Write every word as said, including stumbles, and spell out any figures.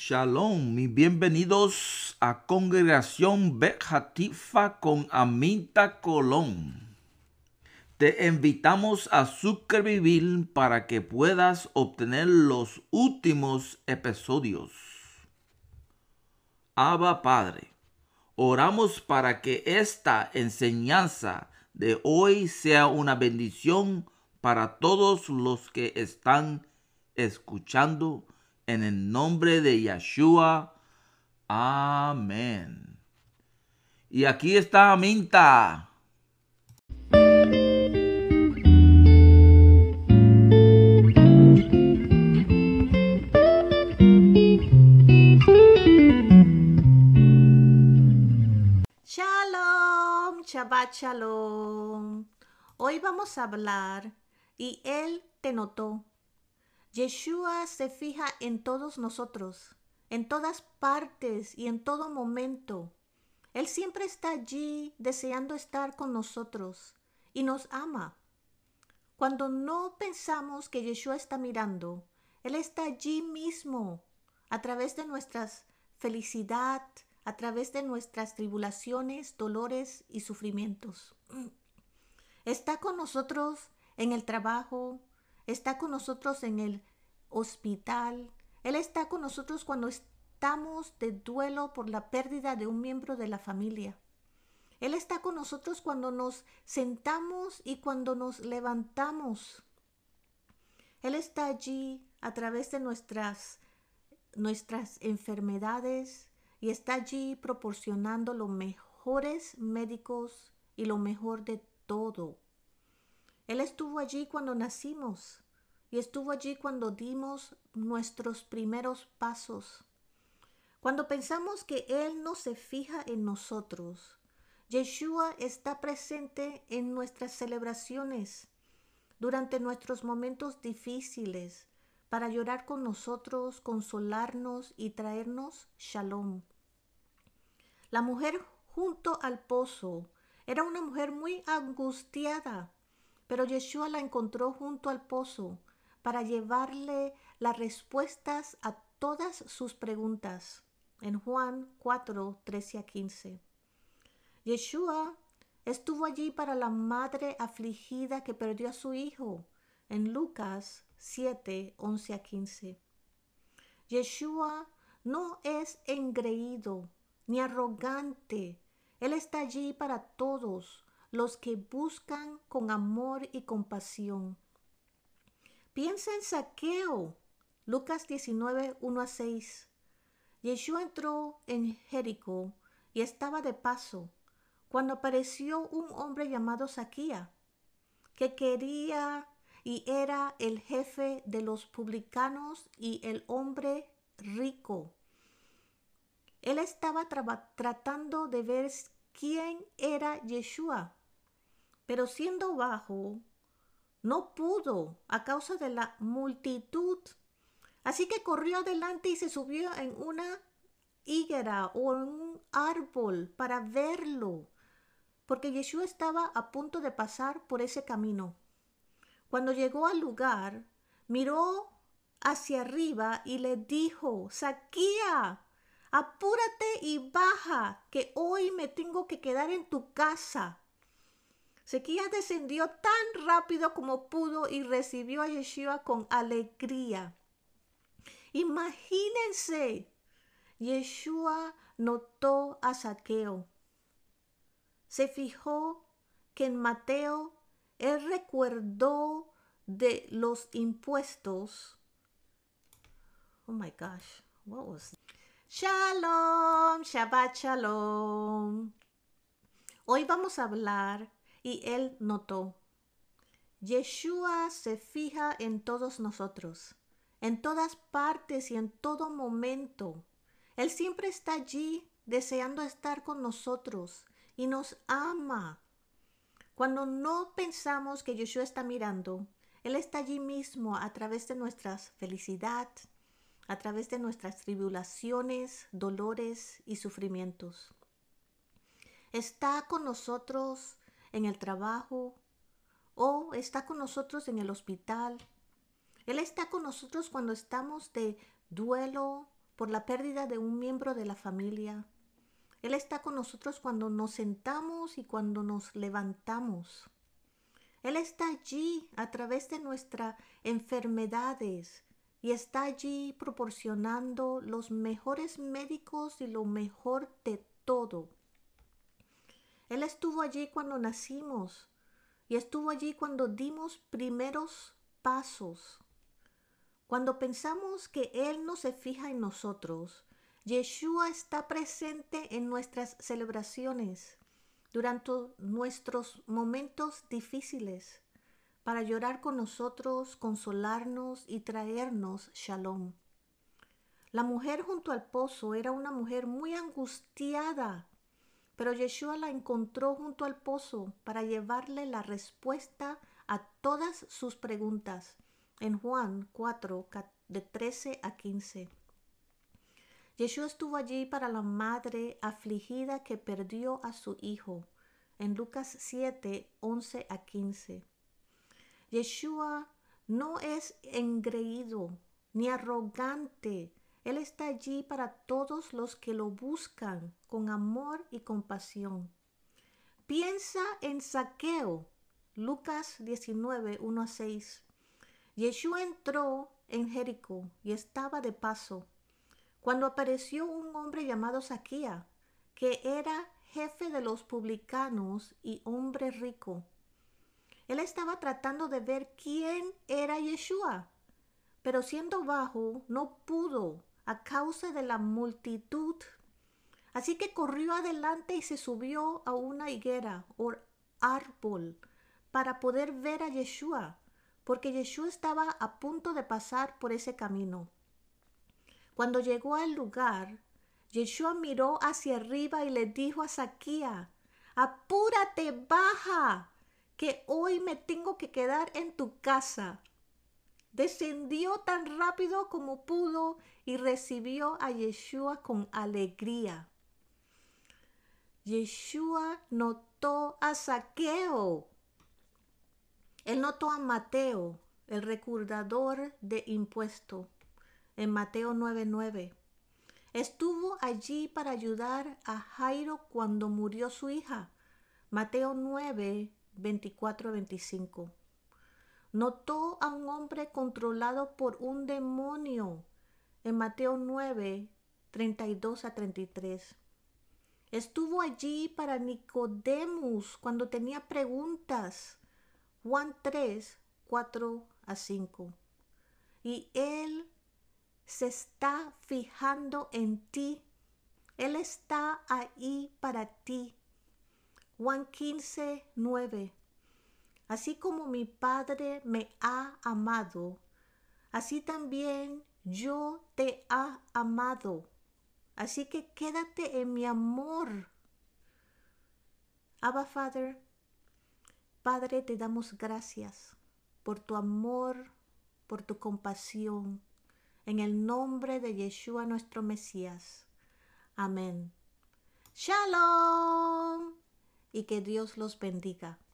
Shalom, mis bienvenidos a Congregación Bet Hatifa con Aminta Colón. Te invitamos a suscribir para que puedas obtener los últimos episodios. Abba Padre, oramos para que esta enseñanza de hoy sea una bendición para todos los que están escuchando. En el nombre de Yeshua. Amén. Y aquí está Aminta. Shalom, Shabbat Shalom. Hoy vamos a hablar y Él te notó. Yeshua se fija en todos nosotros, en todas partes y en todo momento. Él siempre está allí deseando estar con nosotros y nos ama. Cuando no pensamos que Yeshua está mirando, Él está allí mismo, a través de nuestra felicidad, a través de nuestras tribulaciones, dolores y sufrimientos. Está con nosotros en el trabajo, está con nosotros en el hospital. Él está con nosotros cuando estamos de duelo por la pérdida de un miembro de la familia. Él está con nosotros cuando nos sentamos y cuando nos levantamos. Él está allí a través de nuestras, nuestras enfermedades y está allí proporcionando los mejores médicos y lo mejor de todo. Él estuvo allí cuando nacimos y estuvo allí cuando dimos nuestros primeros pasos. Cuando pensamos que Él no se fija en nosotros, Yeshua está presente en nuestras celebraciones, durante nuestros momentos difíciles, para llorar con nosotros, consolarnos y traernos shalom. La mujer junto al pozo era una mujer muy angustiada, pero Yeshua la encontró junto al pozo para llevarle las respuestas a todas sus preguntas. En Juan cuatro, trece a quince. Yeshua estuvo allí para la madre afligida que perdió a su hijo. En Lucas siete, once a quince. Yeshua no es engreído ni arrogante. Él está allí para todos los que buscan con amor y compasión. Piensa en Zaqueo, Lucas diecinueve, uno a seis. Yeshua entró en Jericó y estaba de paso cuando apareció un hombre llamado Zaquía, que quería y era el jefe de los publicanos y el hombre rico. Él estaba tra- tratando de ver quién era Yeshua, pero siendo bajo, no pudo a causa de la multitud. Así que corrió adelante y se subió en una higuera o en un árbol para verlo, porque Yeshua estaba a punto de pasar por ese camino. Cuando llegó al lugar, miró hacia arriba y le dijo: Zaquía, apúrate y baja, que hoy me tengo que quedar en tu casa. Zaquías descendió tan rápido como pudo y recibió a Yeshua con alegría. Imagínense, Yeshua notó a Zaqueo. Se fijó que en Mateo él recordó de los impuestos. Oh my gosh, what was that? Shalom, Shabbat Shalom. Hoy vamos a hablar y él notó. Yeshua se fija en todos nosotros, en todas partes y en todo momento. Él siempre está allí deseando estar con nosotros y nos ama. Cuando no pensamos que Yeshua está mirando, Él está allí mismo a través de nuestra felicidad, a través de nuestras tribulaciones, dolores y sufrimientos. Está con nosotros en el trabajo o está con nosotros en el hospital. Él está con nosotros cuando estamos de duelo por la pérdida de un miembro de la familia. Él está con nosotros cuando nos sentamos y cuando nos levantamos. Él está allí a través de nuestras enfermedades y está allí proporcionando los mejores médicos y lo mejor de todo. Él estuvo allí cuando nacimos y estuvo allí cuando dimos primeros pasos. Cuando pensamos que Él no se fija en nosotros, Yeshua está presente en nuestras celebraciones, durante nuestros momentos difíciles, para llorar con nosotros, consolarnos y traernos shalom. La mujer junto al pozo era una mujer muy angustiada, pero Yeshua la encontró junto al pozo para llevarle la respuesta a todas sus preguntas. En Juan cuatro, de trece a quince. Yeshua estuvo allí para la madre afligida que perdió a su hijo. En Lucas siete, once a quince. Yeshua no es engreído ni arrogante. Él está allí para todos los que lo buscan con amor y compasión. Piensa en Zaqueo. Lucas diecinueve, uno a seis. Yeshua entró en Jericó y estaba de paso, cuando apareció un hombre llamado Zaquea, que era jefe de los publicanos y hombre rico. Él estaba tratando de ver quién era Yeshua, pero siendo bajo no pudo a causa de la multitud. Así que corrió adelante y se subió a una higuera o árbol para poder ver a Yeshua, porque Yeshua estaba a punto de pasar por ese camino. Cuando llegó al lugar, Yeshua miró hacia arriba y le dijo a Zaquea: «Apúrate, baja, que hoy me tengo que quedar en tu casa». Descendió tan rápido como pudo y recibió a Yeshua con alegría. Yeshua notó a Zaqueo. Él notó a Mateo, el recaudador de impuestos, en Mateo nueve nueve. Estuvo allí para ayudar a Jairo cuando murió su hija, Mateo nueve veinticuatro a veinticinco. Notó a un hombre controlado por un demonio, en Mateo nueve treinta y dos a treinta y tres. Estuvo allí para Nicodemus cuando tenía preguntas, Juan tres, cuatro a cinco. Y Él se está fijando en ti. Él está ahí para ti. Juan quince, nueve. Así como mi Padre me ha amado, así también yo te he amado. Así que quédate en mi amor. Abba Father, Padre, te damos gracias por tu amor, por tu compasión, en el nombre de Yeshua nuestro Mesías. Amén. Shalom. Y que Dios los bendiga.